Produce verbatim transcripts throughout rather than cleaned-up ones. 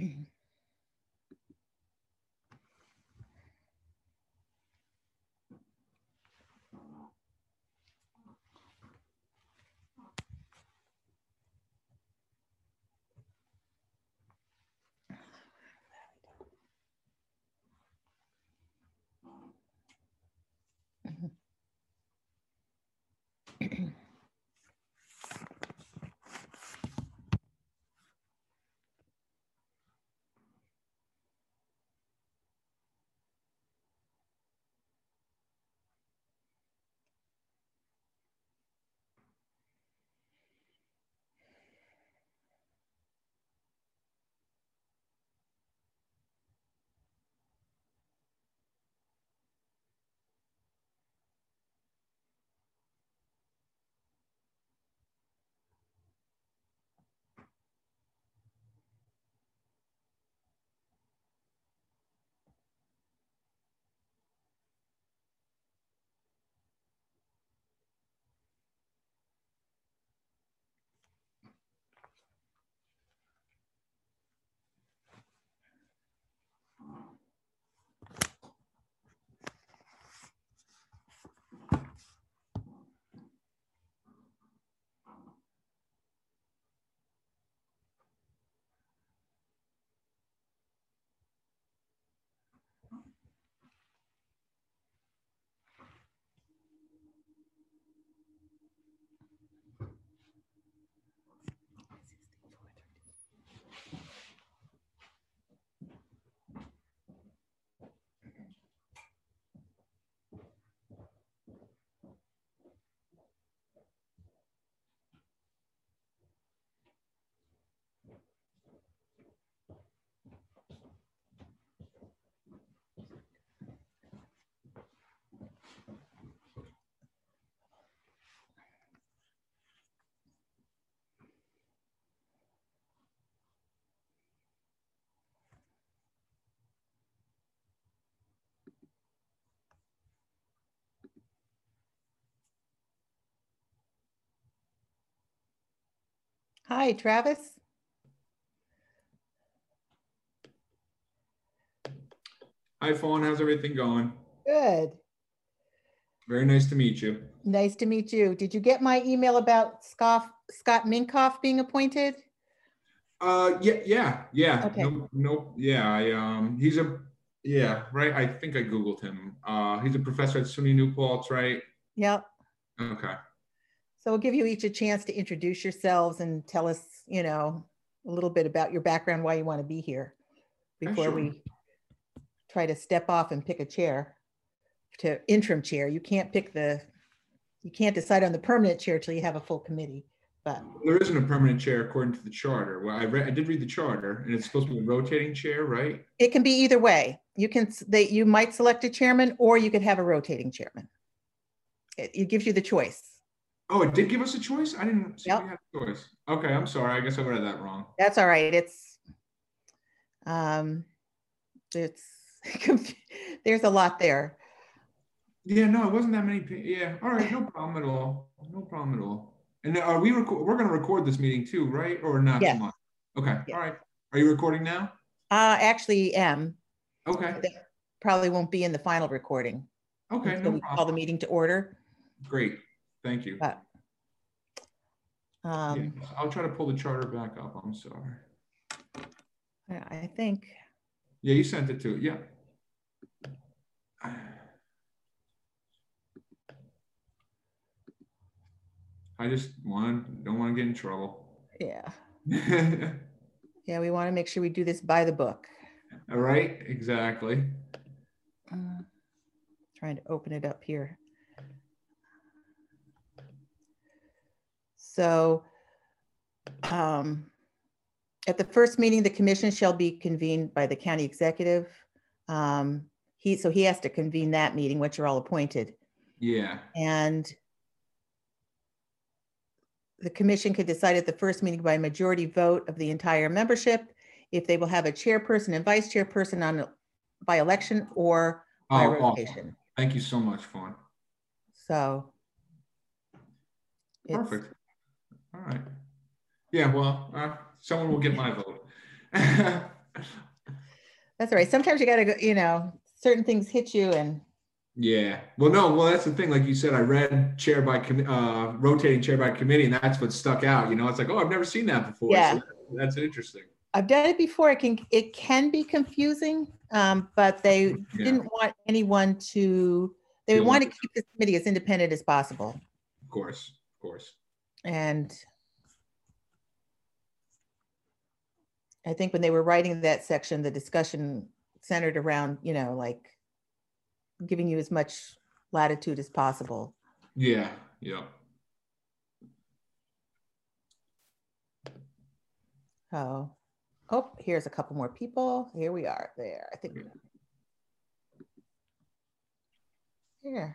Hi, Travis. Hi, Fawn. How's everything going? Good. Very nice to meet you. Nice to meet you. Did you get my email about Scott, Scott Minkoff being appointed? Uh, yeah, yeah, yeah. Okay. Nope, nope. Yeah, I um, he's a yeah, right. I think I googled him. Uh, he's a professor at SUNY New Paltz, right? Yep. Okay. So we'll give you each a chance to introduce yourselves and tell us, you know, a little bit about your background, why you want to be here, before Sure. we try to step off and pick a chair to interim chair. You can't pick the, you can't decide on the permanent chair till you have a full committee. But there isn't a permanent chair according to the charter. Well, I read, I did read the charter, and it's supposed to be a rotating chair, right? It can be either way. You can, they, you might select a chairman, or you could have a rotating chairman. It, it gives you the choice. Oh, it did give us a choice? I didn't see Yep. we had a choice. Okay, I'm sorry. I guess I read that wrong. That's all right. It's, um, it's, there's a lot there. Yeah, no, it wasn't that many. Yeah, all right, no problem at all. No problem at all. And are we record? We're going to record this meeting too, right? Or not Yes. too much? Okay, Yes. all right. Are you recording now? Uh, actually am. Okay. That probably won't be in the final recording. Okay, until no we problem. call the meeting to order. Great, thank you. But, um, yeah, I'll try to pull the charter back up. I'm sorry. I think. Yeah, you sent it to it. Yeah. I just want don't want to get in trouble. Yeah. Yeah, we want to make sure we do this by the book. All right, exactly. Uh, trying to open it up here. So, um, at the first meeting, the commission shall be convened by the county executive. Um, he so he has to convene that meeting, which are all appointed. Yeah. And the commission could decide at the first meeting by majority vote of the entire membership if they will have a chairperson and vice chairperson on by election or by oh, rotation. Awesome. Thank you so much, Fawn. So perfect. All right. Yeah, well, uh, someone will get my vote. That's all right. Sometimes you gotta go, you know, certain things hit you and. Yeah. Well, no, well, that's the thing. Like you said, I read chair by, com- uh, rotating chair by committee, and that's what stuck out. You know, it's like, oh, I've never seen that before. Yeah. So that, that's interesting. I've done it before. It can, it can be confusing, um, but they Yeah. didn't want anyone to, they Feel want to like- keep this committee as independent as possible. Of course, of course. And I think when they were writing that section, the discussion centered around, you know, like giving you as much latitude as possible. Yeah, yeah. Oh, oh, here's a couple more people. Here we are there. I think. Here.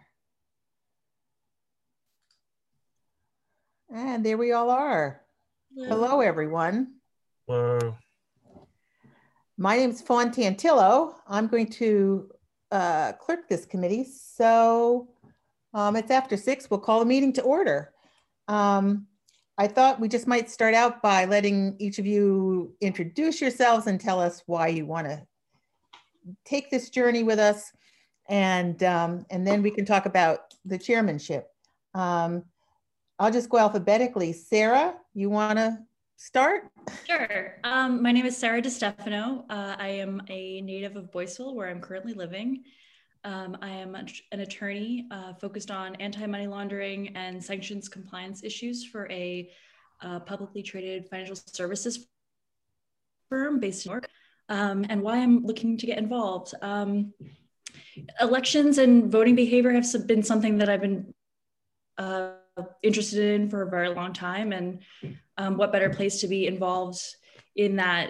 And there we all are. Hello, Hello everyone. Hello. My name is Fawn Tantillo. I'm going to uh, clerk this committee. So um, it's after six. We'll call the meeting to order. Um, I thought we just might start out by letting each of you introduce yourselves and tell us why you want to take this journey with us. And, um, and then we can talk about the chairmanship. Um, I'll just go alphabetically. Sarah, you want to start? Sure. Um, my name is Sarah DiStefano. Uh, I am a native of Boyceville, where I'm currently living. Um, I am an attorney uh, focused on anti-money laundering and sanctions compliance issues for a uh, publicly traded financial services firm based in New York. Um, and why I'm looking to get involved. Um, elections and voting behavior have been something that I've been uh, interested in for a very long time. And um, what better place to be involved in that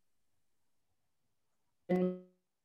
than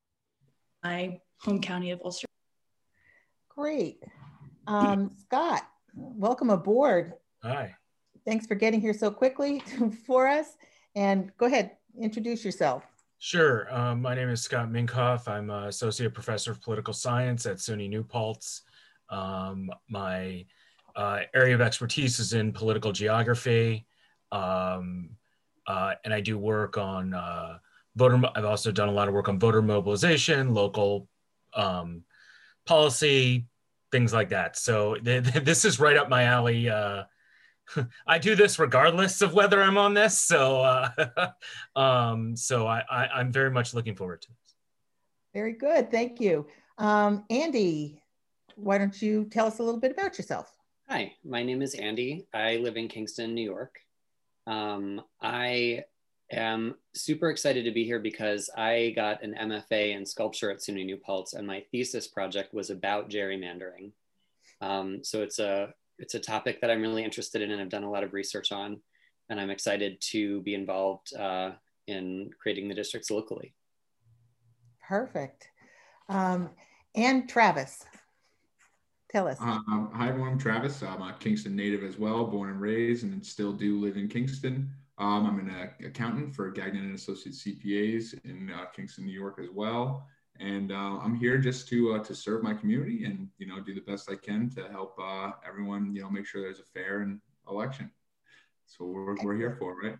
my home county of Ulster. Great. Um, Scott, welcome aboard. Hi. Thanks for getting here so quickly for us. And go ahead, introduce yourself. Sure. Um, my name is Scott Minkoff. I'm an associate professor of political science at SUNY New Paltz. Um, my uh, area of expertise is in political geography. Um, uh, and I do work on uh, voter, I've also done a lot of work on voter mobilization, local um, policy, things like that. So th th this is right up my alley. Uh, I do this regardless of whether I'm on this. So, uh, um, so I, I, I'm very much looking forward to this. Very good, thank you. Um, Andy, why don't you tell us a little bit about yourself? Hi, my name is Andy. I live in Kingston, New York. Um, I am super excited to be here because I got an M F A in sculpture at SUNY New Paltz, and my thesis project was about gerrymandering. Um, so it's a It's a topic that I'm really interested in and I've done a lot of research on, and I'm excited to be involved uh, in creating the districts locally. Perfect. Um, and Travis, tell us. Um, hi everyone, I'm Travis. I'm a Kingston native as well, born and raised, and still do live in Kingston. Um, I'm an uh, accountant for Gagnon and Associates C P As in uh, Kingston, New York as well. And uh, I'm here just to uh, to serve my community and, you know, do the best I can to help uh, everyone, you know, make sure there's a fair and election. So we're, we're here for, right?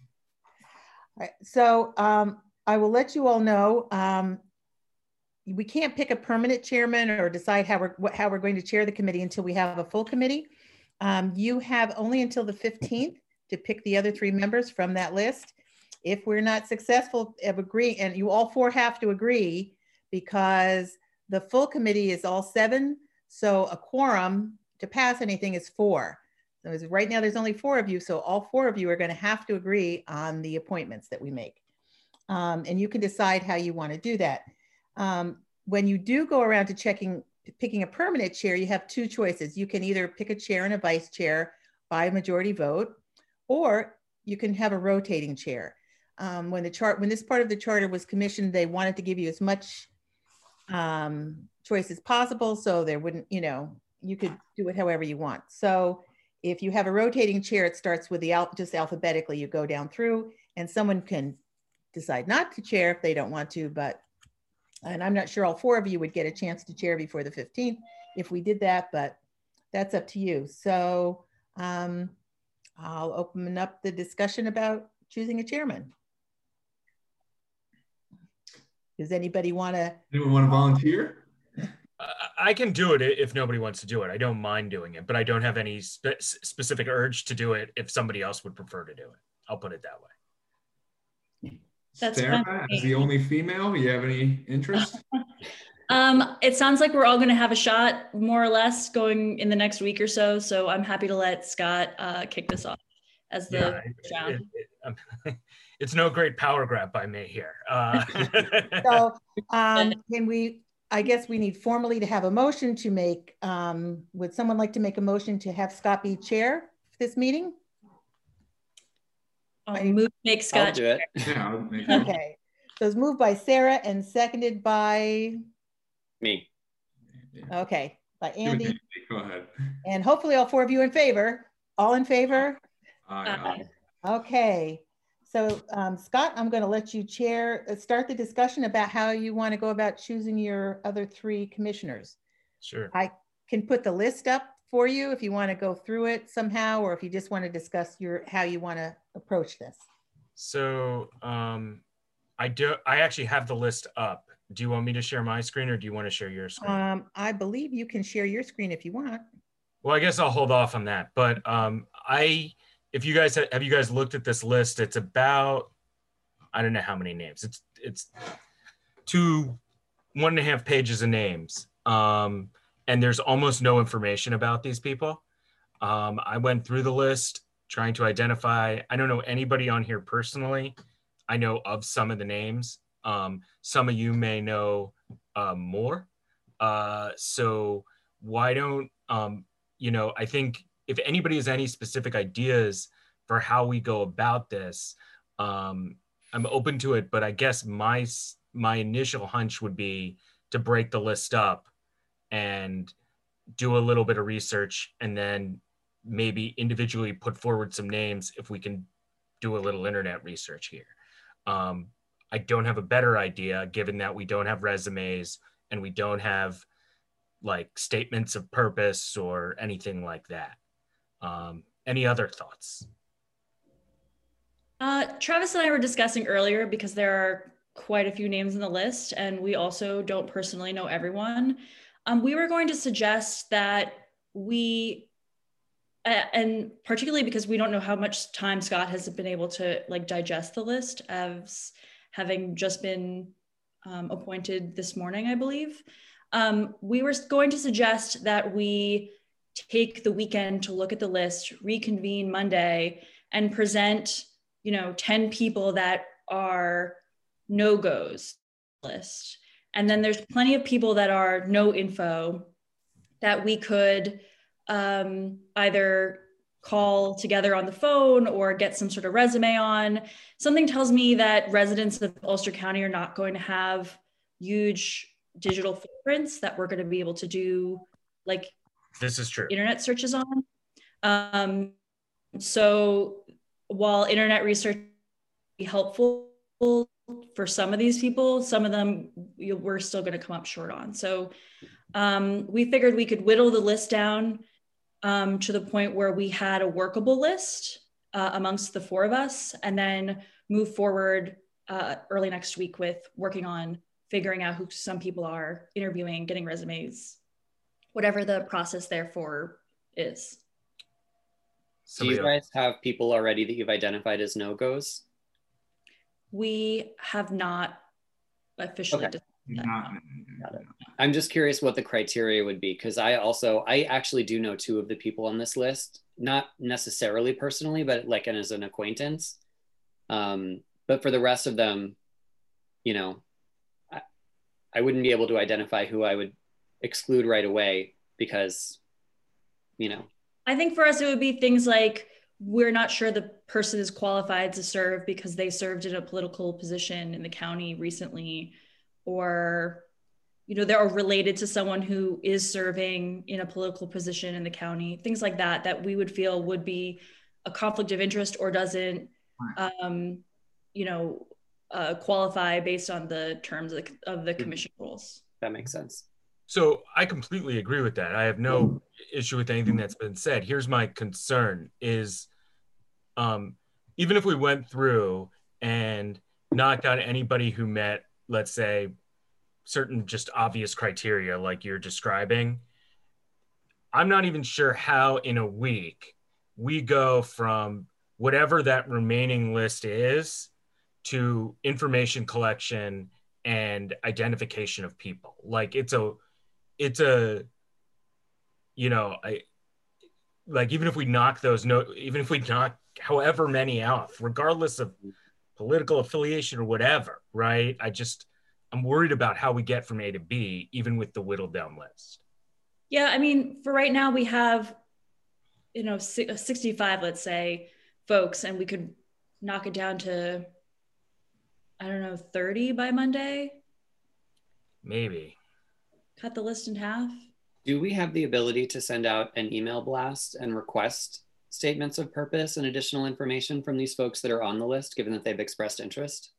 All right. So um, I will let you all know, um, we can't pick a permanent chairman or decide how we're, what, how we're going to chair the committee until we have a full committee. Um, you have only until the fifteenth to pick the other three members from that list. If we're not successful of agree, and you all four have to agree, because the full committee is all seven. So a quorum to pass anything is four. So as right now there's only four of you. So all four of you are going to have to agree on the appointments that we make. Um, and you can decide how you want to do that. Um, when you do go around to checking, picking a permanent chair, you have two choices. You can either pick a chair and a vice chair by a majority vote, or you can have a rotating chair. Um, when the chart, when this part of the charter was commissioned, they wanted to give you as much um, choice as possible, so there wouldn't, you know, you could do it however you want. So if you have a rotating chair, it starts with the al just alphabetically, you go down through, and someone can decide not to chair if they don't want to, but, and I'm not sure all four of you would get a chance to chair before the fifteenth if we did that, but that's up to you. So um, I'll open up the discussion about choosing a chairman. Does anybody want to? Anyone want to volunteer? I can do it if nobody wants to do it. I don't mind doing it, but I don't have any spe specific urge to do it if somebody else would prefer to do it. I'll put it that way. That's Sarah, fine. as the only female, you have any interest? Um, it sounds like we're all going to have a shot, more or less, going in the next week or so. So I'm happy to let Scott uh, kick this off as the yeah, it, it, it, it's no great power grab by me here. Uh. So um, can we? I guess we need formally to have a motion to make. Um, would someone like to make a motion to have Scott be chair for this meeting? I'll move, make Scott. I'll do it. Yeah, I'll make it. Okay. So it's moved by Sarah and seconded by Me. Yeah. okay by Andy. Go ahead. And hopefully all four of you in favor. All in favor? Aye, aye. Okay. So um, Scott, I'm going to let you chair, uh, start the discussion about how you want to go about choosing your other three commissioners. Sure. I can put the list up for you if you want to go through it somehow, or if you just want to discuss your how you want to approach this. So um, I do. I actually have the list up. Do you want me to share my screen, or do you want to share your screen? Um, I believe you can share your screen if you want. Well, I guess I'll hold off on that. But um, I, if you guys have, have you guys looked at this list? It's about, I don't know how many names. It's it's two, one and a half pages of names, um, and there's almost no information about these people. Um, I went through the list trying to identify. I don't know anybody on here personally. I know of some of the names. Um, some of you may know uh, more. Uh, so why don't um, you know, I think if anybody has any specific ideas for how we go about this, um, I'm open to it, but I guess my, my initial hunch would be to break the list up and do a little bit of research and then maybe individually put forward some names if we can do a little internet research here. Um, I don't have a better idea given that we don't have resumes and we don't have like statements of purpose or anything like that. Um, any other thoughts? Uh, Travis and I were discussing earlier because there are quite a few names in the list and we also don't personally know everyone. Um, we were going to suggest that we, uh, and particularly because we don't know how much time Scott has been able to like digest the list as having just been um, appointed this morning, I believe. Um, we were going to suggest that we take the weekend to look at the list, reconvene Monday, and present, you know, ten people that are no-goes list. And then there's plenty of people that are no info that we could um, either call together on the phone or get some sort of resume on. Something tells me that residents of Ulster County are not going to have huge digital footprints that we're going to be able to do like this is true internet searches on. Um, so while internet research be helpful for some of these people, some of them we're still going to come up short on. So um, we figured we could whittle the list down um, to the point where we had a workable list uh, amongst the four of us, and then move forward uh, early next week with working on figuring out who some people are, interviewing, getting resumes, whatever the process therefore is. Do you guys have people already that you've identified as no-goes? We have not officially Okay. Not, Got it. I'm just curious what the criteria would be, because I also, I actually do know two of the people on this list, not necessarily personally, but like and as an acquaintance. Um, but for the rest of them, you know, I, I wouldn't be able to identify who I would exclude right away because, you know. I think for us, it would be things like, we're not sure the person is qualified to serve because they served in a political position in the county recently, or, you know, they're related to someone who is serving in a political position in the county, things like that, that we would feel would be a conflict of interest or doesn't, um, you know, uh, qualify based on the terms of the, of the commission rules. That makes sense. So I completely agree with that. I have no issue with anything that's been said. Here's my concern is, um, even if we went through and not got anybody who met let's say, certain just obvious criteria like you're describing, I'm not even sure how in a week we go from whatever that remaining list is to information collection and identification of people. Like it's a, it's a, you know, I, like even if we knock those, no, even if we knock however many out, regardless of political affiliation or whatever, right? I just, I'm worried about how we get from A to B, even with the whittled down list. Yeah, I mean, for right now we have, you know, sixty-five, let's say, folks, and we could knock it down to, I don't know, thirty by Monday. Maybe. Cut the list in half. Do we have the ability to send out an email blast and request statements of purpose and additional information from these folks that are on the list, given that they've expressed interest?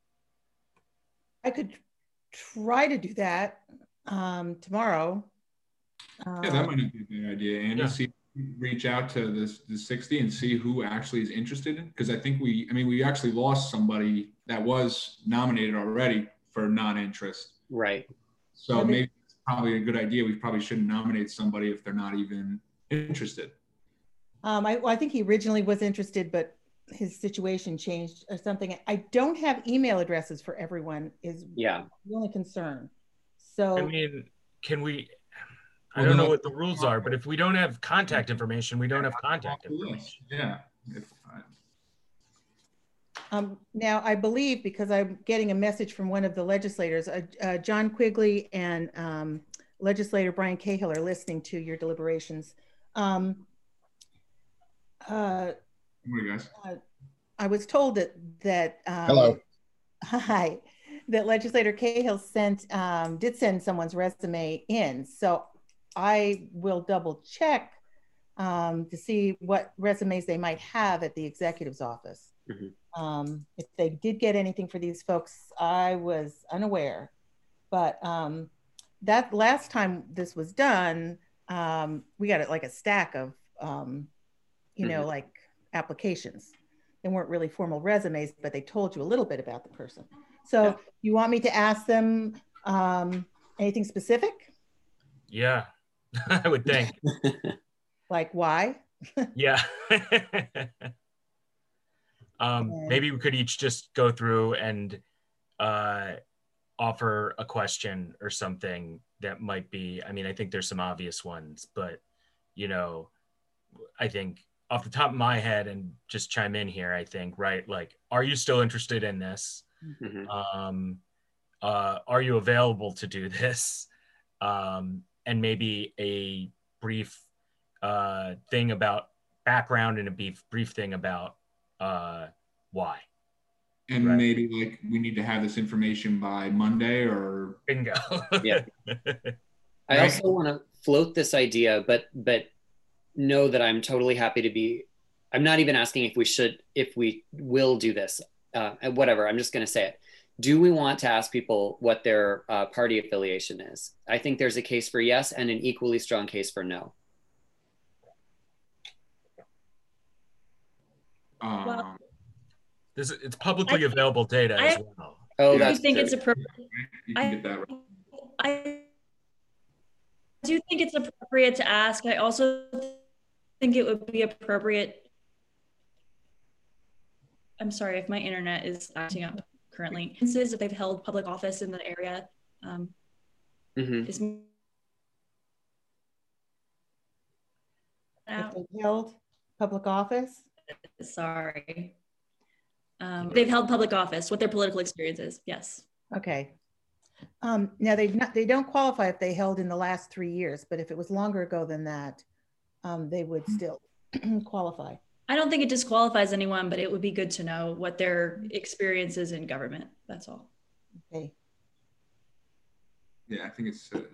I could try to do that um, tomorrow. Yeah, that Um, might not be a bad idea, Andy. Yeah. See, reach out to the, the sixty and see who actually is interested in, because I think we, I mean, we actually lost somebody that was nominated already for non-interest. Right. So Yeah, they- maybe it's probably a good idea. We probably shouldn't nominate somebody if they're not even interested. Um, I, well, I think he originally was interested, but his situation changed or something. I don't have email addresses for everyone is Yeah. the only concern. So I mean, can we, I Well, don't know then- what the rules are, but if we don't have contact information, we don't have contact information. Yeah. If, uh, um, now I believe, because I'm getting a message from one of the legislators, uh, uh, John Quigley and um, legislator Brian Cahill are listening to your deliberations. Um, uh, Good morning, guys. uh, I was told that that um, Hello. hi, that legislator Cahill sent um, did send someone's resume in. So I will double check um, to see what resumes they might have at the executive's office. Mm-hmm. Um, if they did get anything for these folks, I was unaware. But um, that last time this was done, um, we got it like a stack of, um, you know, Mm-hmm. like applications. They weren't really formal resumes, but they told you a little bit about the person. So Yeah. you want me to ask them um, anything specific? Yeah, I would think. Like why? Yeah. um, Okay. maybe we could each just go through and uh, offer a question or something that might be, I mean, I think there's some obvious ones, but, you know, I think off the top of my head, and just chime in here, I think, right? Like, are you still interested in this? Mm-hmm. Um, uh, are you available to do this? Um, and maybe a brief uh, thing about background and a brief, brief thing about uh, why. And Right. maybe like we need to have this information by Monday or Bingo. Yeah. I Right. also want to float this idea, but but know that I'm totally happy to be. I'm not even asking if we should, if we will do this, uh, and whatever. I'm just going to say it. Do we want to ask people what their uh, party affiliation is? I think there's a case for yes and an equally strong case for no. um, Well, This, it's publicly I- available data I- as well. Oh, I that's do think true. it's appropriate. you can get that right. I do think it's appropriate to ask. I also think it would be appropriate. I'm sorry if my internet is acting up currently. If they've held public office in the area, um, Mhm. is If out. they held public office? Sorry. Um, they've held public office, what their political experience is. Yes. Okay. Um, now they not they don't qualify if they held in the last three years, but if it was longer ago than that, um, they would still qualify. I don't think it disqualifies anyone, but it would be good to know what their experience is in government. That's all. Okay. Yeah, I think it's uh,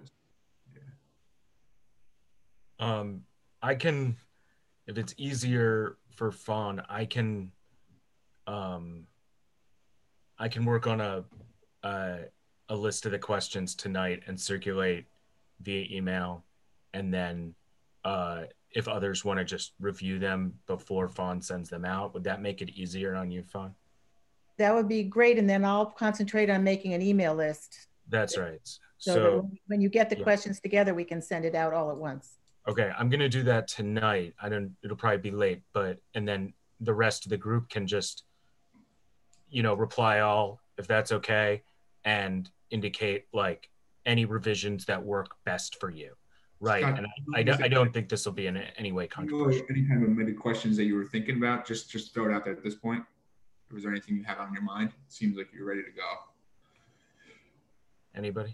Um, I can, if it's easier for Fawn, I can, um, I can work on a, a, a list of the questions tonight and circulate via email. And then uh, if others want to just review them before Fawn sends them out, would that make it easier on you, Fawn? that would be great. And then I'll concentrate on making an email list. That's right. So, So, that when, when you get the yeah. questions together, we can send it out all at once. Okay, I'm gonna do that tonight. I don't, it'll probably be late, but, and then the rest of the group can just, you know, reply all, if that's okay, and indicate like any revisions that work best for you, right? Scott, and I, I, don't, I don't think this will be in any way controversial. Any kind of maybe questions that you were thinking about, just just throw it out there at this point. Was there anything you had on your mind? It seems like you're ready to go. Anybody?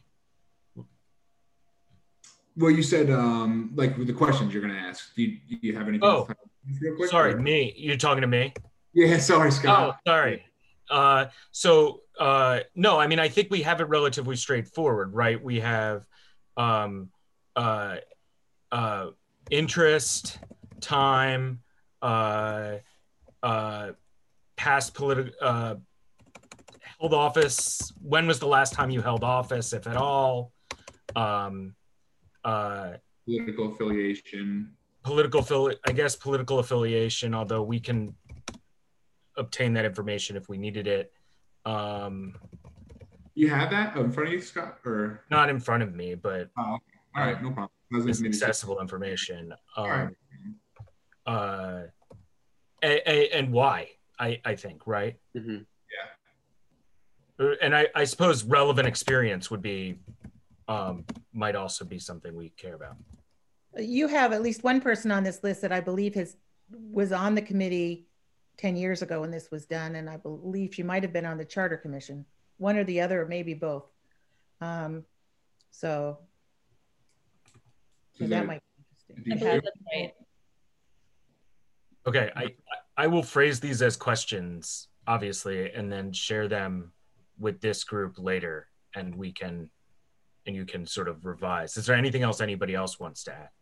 Well, you said um, like with the questions you're going to ask. Do you, do you have anything? Oh, real quick, sorry, or? me. You're talking to me? Yeah, sorry, Scott. Oh, sorry. Uh, so uh, no, I mean, I think we have it relatively straightforward, right? We have um, uh, uh, interest, time, uh, uh, past political, uh, held office. When was the last time you held office, if at all? Um, uh, political affiliation. Political, I guess political affiliation, although we can obtain that information if we needed it. Um, you have that in front of you, Scott? Or not in front of me, but oh, okay. All right, no problem. It's accessible information. Um, right. uh, and, and why, I, I think, right? Mm-hmm. Yeah. And I, I suppose relevant experience would be, um, might also be something we care about. You have at least one person on this list that I believe has was on the committee ten years ago when this was done, and I believe she might have been on the Charter Commission, one or the other, or maybe both. Um, so, so that, that might be interesting. I believe that's right. Okay, I I will phrase these as questions, obviously, and then share them with this group later, and we can, and you can sort of revise. Is there anything else anybody else wants to add?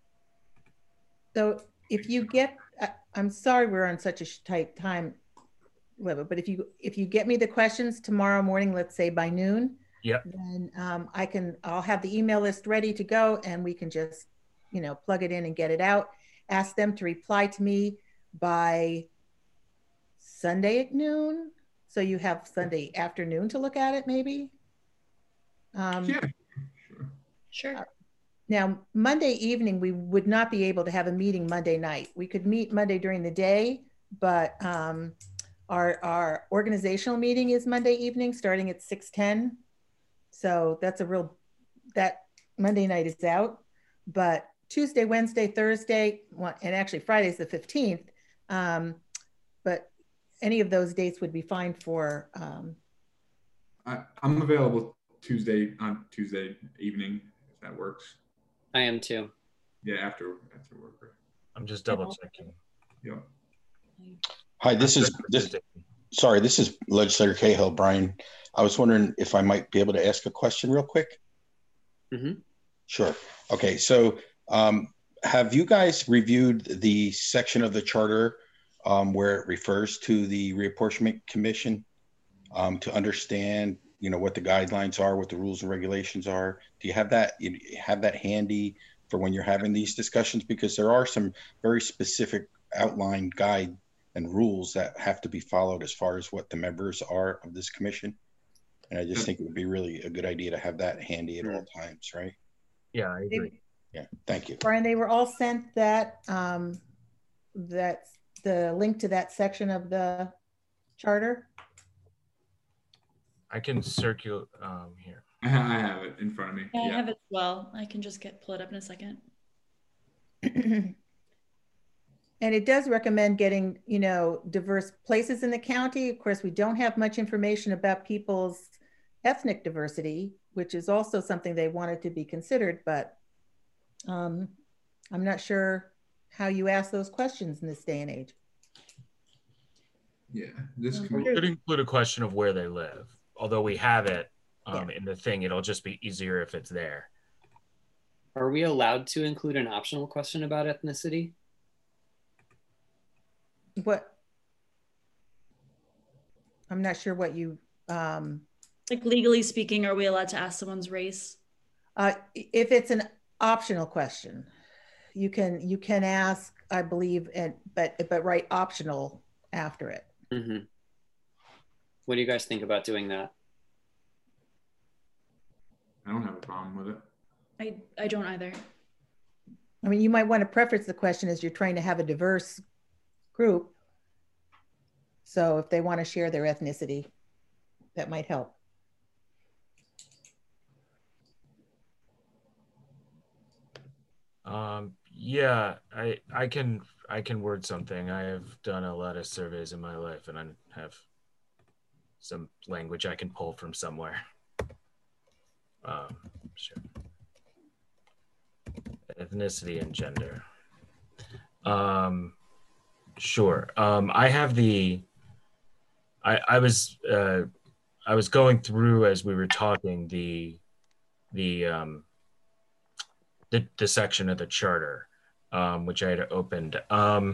So if you get, I'm sorry we're on such a tight time limit, but if you if you get me the questions tomorrow morning, let's say by noon, yep. then um, I can, I'll have the email list ready to go, and we can just, you know, plug it in and get it out. Ask them to reply to me by Sunday at noon. So you have Sunday afternoon to look at it, maybe. Um, yeah, sure. Sure. Uh, Now, Monday evening, we would not be able to have a meeting Monday night. We could meet Monday during the day, but um, our, our organizational meeting is Monday evening starting at six ten. So that's a real, that Monday night is out. But Tuesday, Wednesday, Thursday, and actually Friday's the fifteenth. Um, but any of those dates would be fine for. Um, I, I'm available Tuesday on Tuesday evening, if that works. I am too. Yeah, after after work. I'm just double checking. Yeah. Hi, this is this. Sorry, this is Legislator Cahill, Brian. I was wondering if I might be able to ask a question real quick. Mm-hmm. Sure. Okay. So, um, have you guys reviewed the section of the charter um, where it refers to the Reapportionment Commission um, to understand, you know, what the guidelines are, what the rules and regulations are? Do you have that, you have that handy for when you're having these discussions? Because there are some very specific outlined guide and rules that have to be followed as far as what the members are of this commission. And I just think it would be really a good idea to have that handy at all times, right? Yeah, I agree. Yeah, thank you. Brian, they were all sent that, um, that's the link to that section of the charter. I can circulate um, here. I, ha I have it in front of me. Yeah, Yeah. I have it as well. I can just get pull it up in a second. And it does recommend getting, you know, diverse places in the county. Of course, we don't have much information about people's ethnic diversity, which is also something they wanted to be considered, but um, I'm not sure how you ask those questions in this day and age. Yeah, this We could include a question of where they live. Although we have it um, yeah. in the thing, it'll just be easier if it's there. Are we allowed to include an optional question about ethnicity? What? I'm not sure what you... Um, like legally speaking, are we allowed to ask someone's race? Uh, if it's an optional question, you can you can ask, I believe, and but but write optional after it. Mm-hmm. What do you guys think about doing that? I don't have a problem with it. I, I don't either. I mean, you might want to preface the question as you're trying to have a diverse group. So if they want to share their ethnicity, that might help. Um, yeah, I I can I can word something. I have done a lot of surveys in my life, and I have some language I can pull from somewhere. Um, sure. Ethnicity and gender. Um, sure. Um, I have the. I I was uh, I was going through as we were talking the the um, the the section of the charter, um, which I had opened. Um,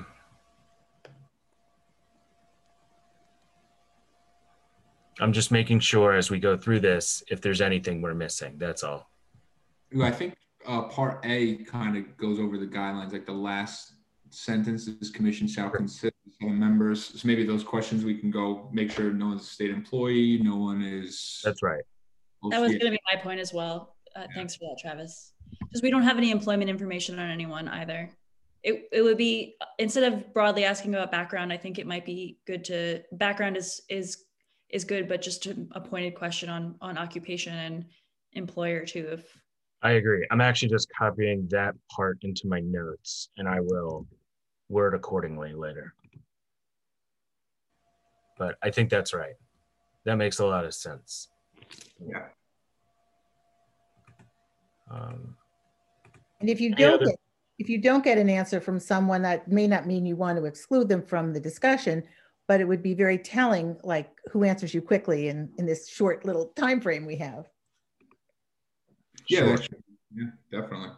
I'm just making sure as we go through this if there's anything we're missing. That's all. I think uh, part A kind of goes over the guidelines, like the last sentence is commission shall consider seven members. So maybe those questions we can go make sure no one's a state employee, no one is. That's right. That was going to be my point as well. Uh, yeah. Thanks for that, Travis. Because we don't have any employment information on anyone either. It, it would be, instead of broadly asking about background, I think it might be good to, background is is is good, but just to a pointed question on on occupation and employer too. If I agree. I'm actually just copying that part into my notes, and I will word accordingly later. But I think that's right. That makes a lot of sense. Yeah. Um, and if you don't other- get, if you don't get an answer from someone, that may not mean you want to exclude them from the discussion, but it would be very telling, like who answers you quickly in, in this short little time frame we have. Yeah, sure. that's, yeah, definitely.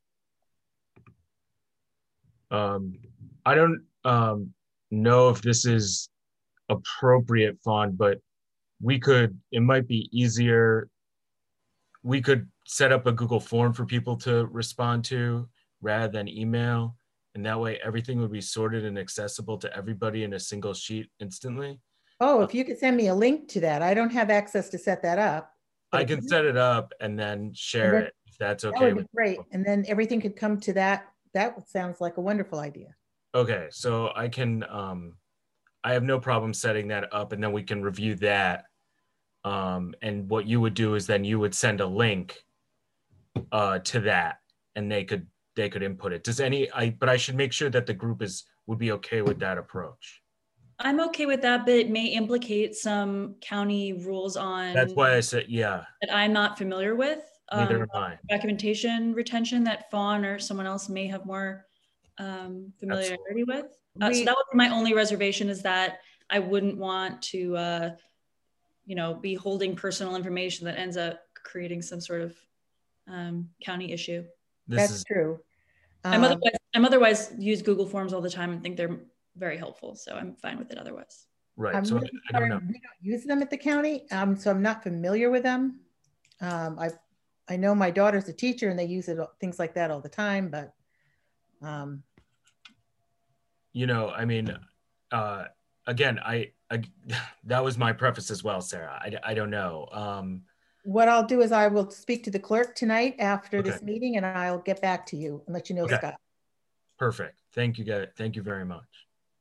Um, I don't um, know if this is appropriate, Fawn, but we could, it might be easier. We could set up a Google form for people to respond to rather than email. And that way everything would be sorted and accessible to everybody in a single sheet instantly. Oh, if you could send me a link to that. I don't have access to set that up. I can set it up and then share and then, it if that's okay. That would be with great. people. And then everything could come to that. That sounds like a wonderful idea. Okay, so I can, um, I have no problem setting that up, and then we can review that. Um, and what you would do is then you would send a link uh, to that, and they could they could input it. Does any, I, but I should make sure that the group is would be okay with that approach. I'm okay with that, but it may implicate some county rules on. That's why I said, yeah. That I'm not familiar with. Neither um, am I. Documentation retention that Fawn or someone else may have more um, familiarity Absolutely. with. Uh, we, so that would be my only reservation, is that I wouldn't want to, uh, you know, be holding personal information that ends up creating some sort of um, county issue. This That's is true. Um, I'm otherwise, I'm otherwise use Google Forms all the time and think they're very helpful. So I'm fine with it otherwise. Right. I'm so really I don't know. We don't use them at the county, um, so I'm not familiar with them. Um, I I know my daughter's a teacher and they use it, things like that all the time, but. Um, you know, I mean, uh, again, I, I that was my preface as well, Sarah. I, I don't know. Um, what I'll do is I will speak to the clerk tonight after okay. this meeting, and I'll get back to you and let you know, okay. Scott. Perfect. Thank you, guys. Thank you very much.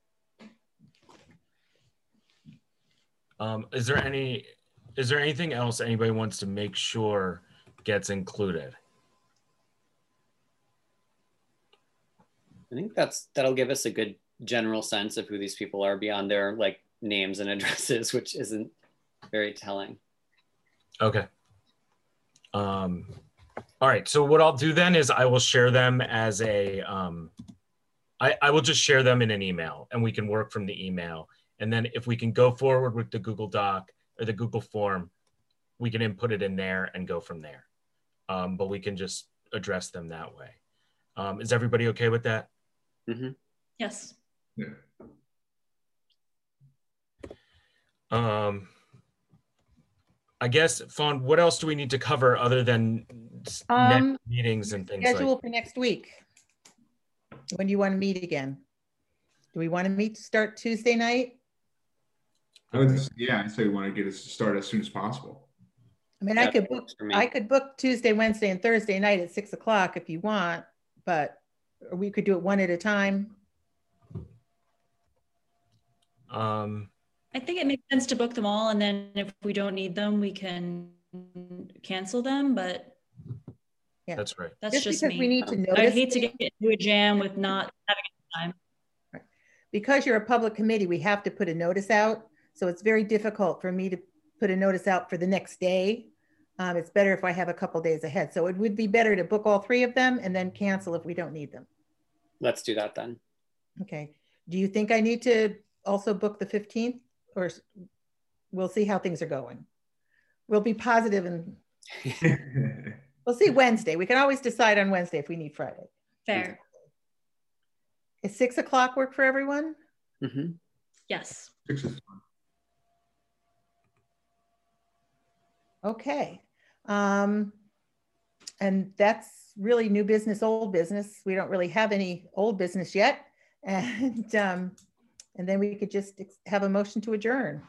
Um, is there any, is there anything else anybody wants to make sure gets included? I think that's, that'll give us a good general sense of who these people are beyond their like names and addresses, which isn't very telling. Okay. Um, all right. So what I'll do then is I will share them as a, um, I, I will just share them in an email, and we can work from the email. And then if we can go forward with the Google Doc or the Google form, we can input it in there and go from there. Um, but we can just address them that way. Um, is everybody okay with that? Mm-hmm. Yes. Yeah. Um, I guess, Fawn, what else do we need to cover other than um, next meetings and things schedule like for next week? When do you want to meet again? Do we want to meet to start Tuesday night? I would, yeah, I'd say we want to get it started as soon as possible. I mean, I That could book, works for me. I could book Tuesday, Wednesday, and Thursday night at six o'clock if you want, but or we could do it one at a time. Um, I think it makes sense to book them all, and then if we don't need them, we can cancel them, but Yeah. that's right. that's Just just because me. we need to I'd notice hate to things. get into a jam with not having time. Because you're a public committee, we have to put a notice out. So it's very difficult for me to put a notice out for the next day. Um, it's better if I have a couple days ahead. So it would be better to book all three of them and then cancel if we don't need them. Let's do that then. Okay. Do you think I need to also book the fifteenth, or s- we'll see how things are going? We'll be positive and we'll see Wednesday. We can always decide on Wednesday if we need Friday. Fair. Is six o'clock work for everyone? Mhm. Yes. Six is fine. Okay. Um, and that's really new business, old business. We don't really have any old business yet. And, um, and then we could just ex- have a motion to adjourn.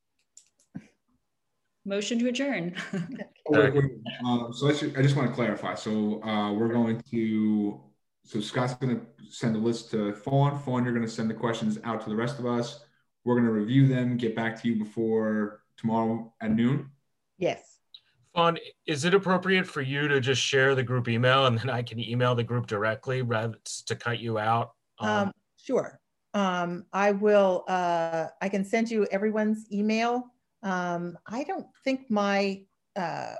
Motion to adjourn. Wait, wait, um, so let's, I just want to clarify. So uh, we're going to, so Scott's going to send a list to Fawn. Fawn, you're going to send the questions out to the rest of us. We're going to review them, get back to you before tomorrow at noon. Yes. Fawn, is it appropriate for you to just share the group email and then I can email the group directly rather to cut you out? Um, Um, sure. Um, I will, uh, I can send you everyone's email. Um, I don't think my, uh,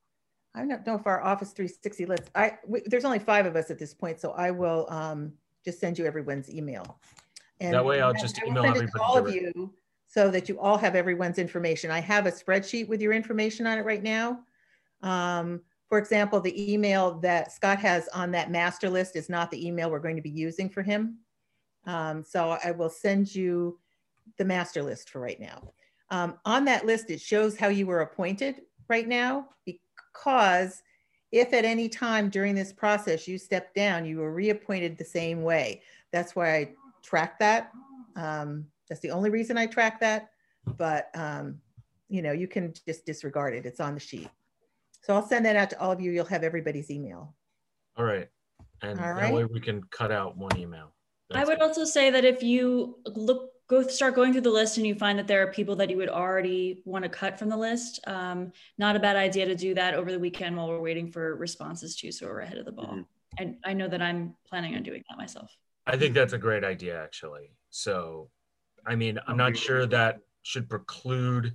I don't know if our Office three sixty list, I, we, there's only five of us at this point, so I will um, just send you everyone's email. And That way I'll I- just I will email send it to everybody all of direct. you so that you all have everyone's information. I have a spreadsheet with your information on it right now. Um, for example, the email that Scott has on that master list is not the email we're going to be using for him. Um, so I will send you the master list for right now. Um, on that list, it shows how you were appointed right now, because if at any time during this process you step down, you were reappointed the same way. That's why I track that. Um, that's the only reason I track that. But, um, you know, you can just disregard it. It's on the sheet. So I'll send that out to all of you. You'll have everybody's email. All right. And All that right. way we can cut out one email. I That's would good. also say that if you look, go start going through the list and you find that there are people that you would already want to cut from the list, um, not a bad idea to do that over the weekend while we're waiting for responses too, so we're ahead of the ball. Mhm. And I know that I'm planning on doing that myself. I think that's a great idea, actually. So, I mean, I'm not sure that should preclude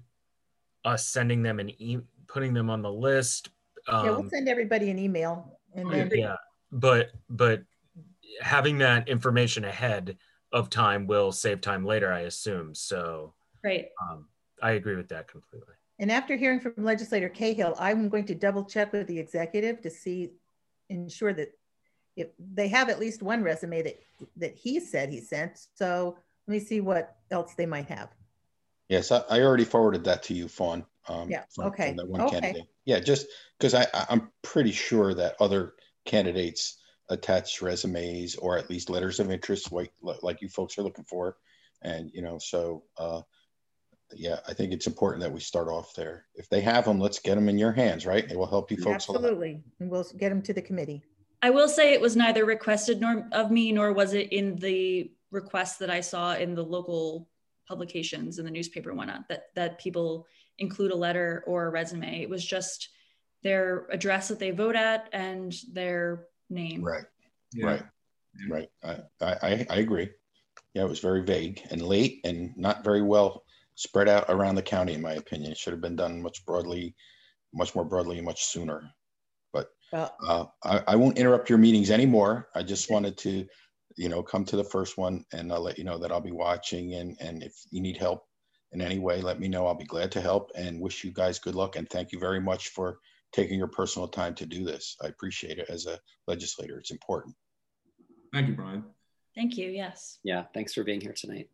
us sending them an e putting them on the list. Um, Yeah, we'll send everybody an email and then yeah, but but having that information ahead of time will save time later, I assume. So, Right. um, I agree with that completely. And after hearing from Legislator Cahill, I'm going to double check with the executive to see, ensure that if they have at least one resume that, that he said he sent. So let me see what else they might have. Yes, I, I already forwarded that to you, Fawn. Um, Yeah, from- okay, from that one okay. candidate. Yeah, just because I, I- I'm pretty sure that other candidates attach resumes or at least letters of interest, like, like you folks are looking for. And, you know, so, uh, yeah, I think it's important that we start off there. If they have them, let's get them in your hands, right? It will help you folks a lot. Absolutely. And we'll get them to the committee. I will say it was neither requested nor of me, nor was it in the request that I saw in the local publications in the newspaper and whatnot, that, that people include a letter or a resume. It was just their address that they vote at and their name. Right, Yeah. right, right. I, I, I agree. Yeah, it was very vague and late and not very well spread out around the county, in my opinion. It should have been done much broadly, much more broadly and much sooner. But Well, uh, I, I won't interrupt your meetings anymore. I just wanted to, you know, come to the first one, and I'll let you know that I'll be watching. And, and if you need help in any way, let me know. I'll be glad to help, and wish you guys good luck. And thank you very much for taking your personal time to do this. I appreciate it as a legislator. It's important. Thank you, Brian. Thank you. Yes. Yeah, thanks for being here tonight.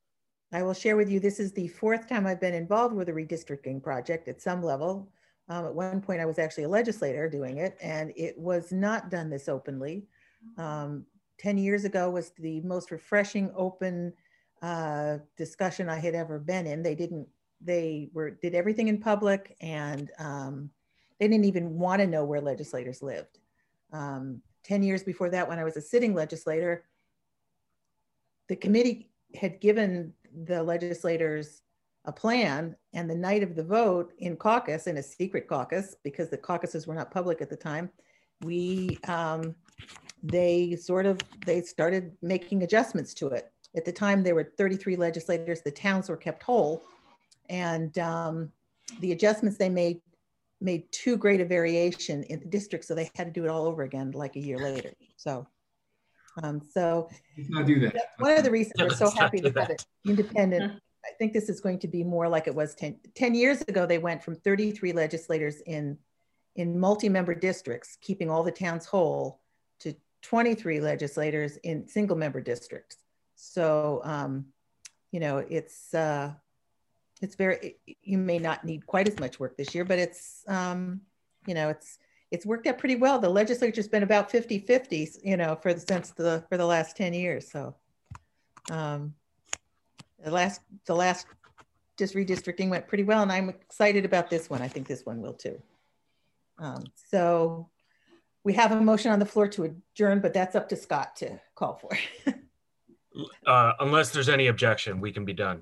I will share with you, this is the fourth time I've been involved with a redistricting project at some level. Um, at one point, I was actually a legislator doing it, and it was not done this openly. Um, ten years ago was the most refreshing, open uh, discussion I had ever been in. They didn't, they were, did everything in public, and um, they didn't even want to know where legislators lived. Um, ten years before that, when I was a sitting legislator, the committee had given the legislators a plan, and the night of the vote in caucus, in a secret caucus, because the caucuses were not public at the time, we, um, they sort of, they started making adjustments to it. At the time, there were thirty-three legislators, the towns were kept whole, and um, the adjustments they made made too great a variation in the district, so they had to do it all over again like a year later. So, um, so Let's not do that. that's one of the reasons we're so Let's not happy do to have that. it independent. I think this is going to be more like it was ten, ten years ago. They went from thirty-three legislators in, in multi-member districts, keeping all the towns whole, to twenty-three legislators in single-member districts. So, um, you know, it's, uh, it's very, you may not need quite as much work this year, but it's, um, you know, it's, it's worked out pretty well. The legislature's been about fifty fifty, you know, for the, since the, for the last ten years. So, um, the last, the last just redistricting went pretty well, and I'm excited about this one. I think this one will too. Um, so we have a motion on the floor to adjourn, but that's up to Scott to call for. Uh, unless there's any objection, we can be done.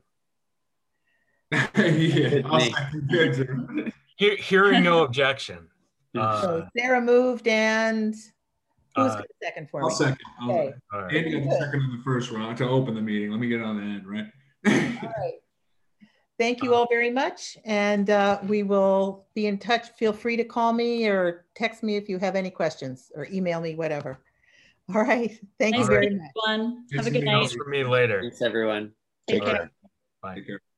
Yeah, I'll second that. He hearing no objection. Uh, So Sarah moved, and who's Uh, going to second for I'll me? second. I'll, Okay. all right. Andy got the second in the first round to open the meeting. Let me get on the end, right? All right. Thank you all very much. And uh, we will be in touch. Feel free to call me or text me if you have any questions, or email me, whatever. All right. Thank Nice you very meeting much. everyone. Good Have a to good meet you. night. Else for me later. Thanks, everyone. Take Take care. care. Bye. Take care.